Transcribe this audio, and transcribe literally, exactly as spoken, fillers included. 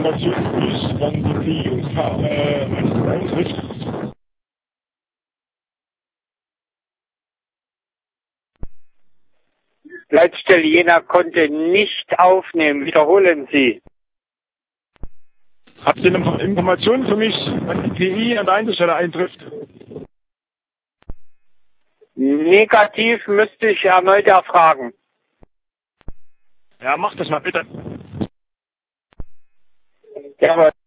Informationen für mich, wann die Jungs äh, eintrifft. Leitstelle Jena konnte nicht aufnehmen. Wiederholen Sie. Habt ihr noch Informationen für mich, wann die T I an der Einsatzstelle eintrifft? Negativ müsste ich erneut erfragen. Ja, mach das mal bitte. Jawohl.